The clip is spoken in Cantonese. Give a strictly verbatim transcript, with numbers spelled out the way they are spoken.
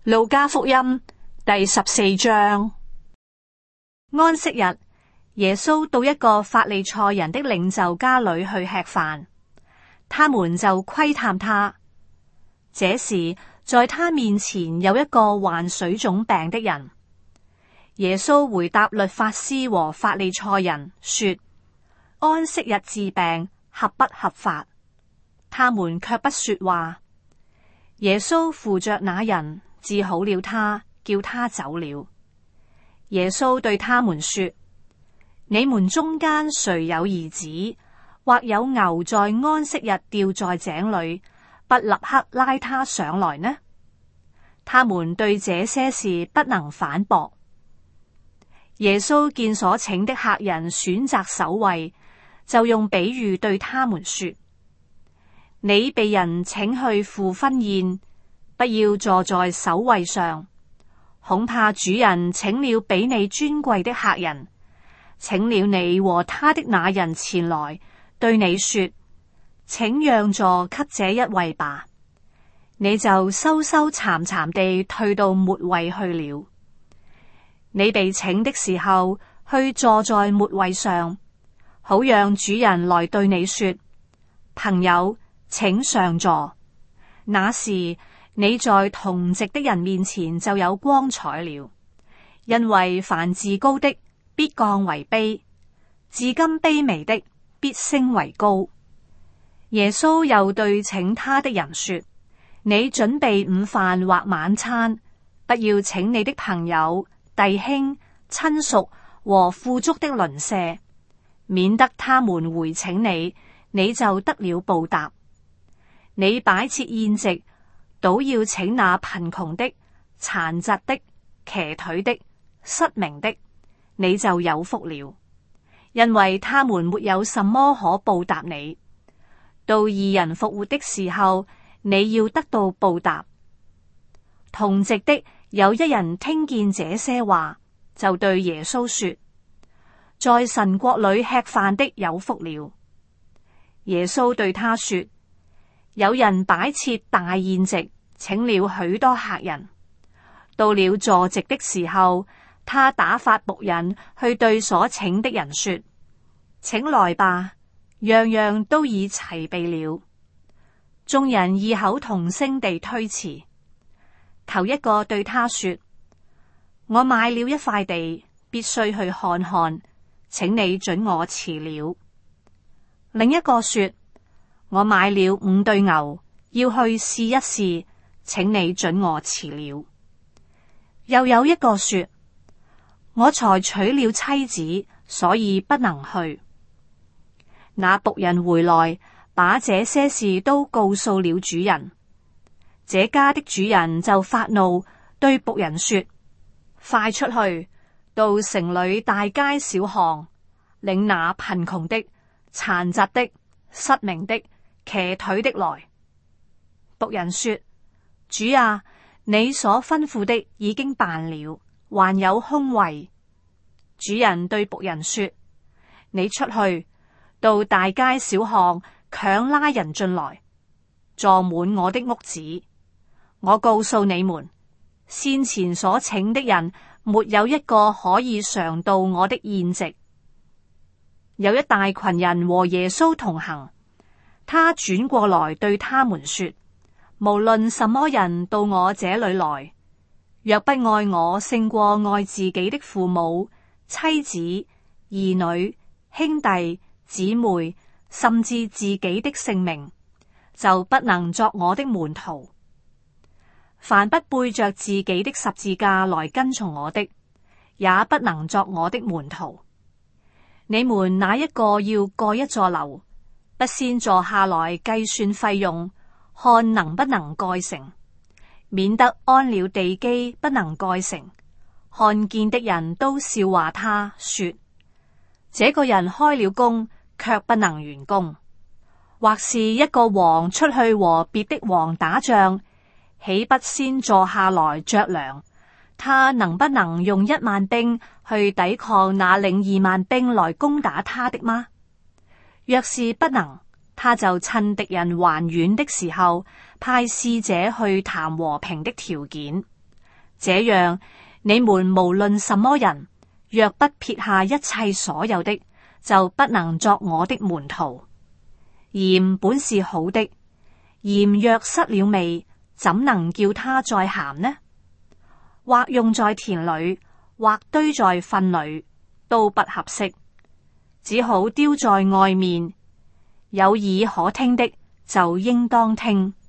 路加福音第十四章。安息日，耶穌到一個法利賽人的領袖家裏去吃飯，他們就窺探他。這時，在他面前有一個患水腫病的人。耶穌回答律法師和法利賽人說：安息日治病合不合法？他們卻不說話。耶穌扶着那人，治好了他，叫他走了。耶穌對他們說：你們中間誰有兒子，或有牛在安息日掉在井裏，不立刻拉他上來呢？他們對這些事不能反駁。耶穌見所請的客人選擇首位，就用比喻對他們說：你被人請去赴婚宴，不要坐在首位上，恐怕主人請了比你尊貴的客人，請了你和他的那人前來，對你說：請讓座給這一位吧。你就羞羞慚慚地退到末位去了。你被請的時候，去坐在末位上，好讓主人來對你說：朋友，請上座。那時你在同席的人面前就有光彩了，因為凡自高的必降為卑，至今卑微的必升為高。耶穌又對請他的人說：你準備午飯或晚餐，不要請你的朋友、弟兄、親屬和富足的鄰舍，免得他們回請你，你就得了報答。你擺設宴席，倒要請那貧窮的、殘疾的、瘸腿的、失明的，你就有福了，因為他們沒有什麼可報答你。到義人復活的時候，你要得到報答。同席的有一人聽見這些話，就對耶穌說：在神國裏吃飯的有福了。耶穌對他說：有人擺設大宴席，請了許多客人，到了坐席的時候，他打發僕人去對所請的人說：請來吧，樣樣都已齊備了。眾人異口同聲地推辭。頭一個對他說：我買了一塊地，必須去看看，請你准我辭了。另一個說：我買了五對牛，要去試一試，請你准我辭了。又有一個說：我才娶了妻子，所以不能去。那僕人回來，把這些事都告訴了主人。這家的主人就發怒，對僕人說：快出去，到城裏大街小巷，領那貧窮的、殘疾的、失明的、瘸腿的來。僕人說：主啊，你所吩咐的已經辦了，還有空位。主人對僕人說：你出去，到大街小巷，強拉人進來，坐滿我的屋子。我告訴你們，先前所請的人，沒有一個可以嘗到我的宴席。有一大群人和耶穌同行，他轉過來對他們說：無論什麼人到我這裏來，若不愛我勝過愛自己的父母、妻子、兒女、兄弟、姊妹，甚至自己的性命，就不能作我的門徒。凡不背着自己的十字架來跟從我的，也不能作我的門徒。你們哪一個要蓋一座樓，不先坐下來計算費用，看能不能蓋成，免得安了地基不能蓋成，看見的人都笑話他說：這個人開了工，卻不能完工。或是一個王出去和別的王打仗，豈不先坐下來酌量，他能不能用一萬兵去抵抗那領二萬兵來攻打他的嗎？若是不能，他就趁敵人還遠的時候，派使者去談和平的條件， 這樣，你們無論什麼人，若不撇下一切所有的，就不能作我的門徒。鹽本是好的，鹽若失了味，怎能叫它再鹹呢？或用在田裏，或堆在糞裏，都不合適，只好丟在外面。有耳可聽的，就應當聽。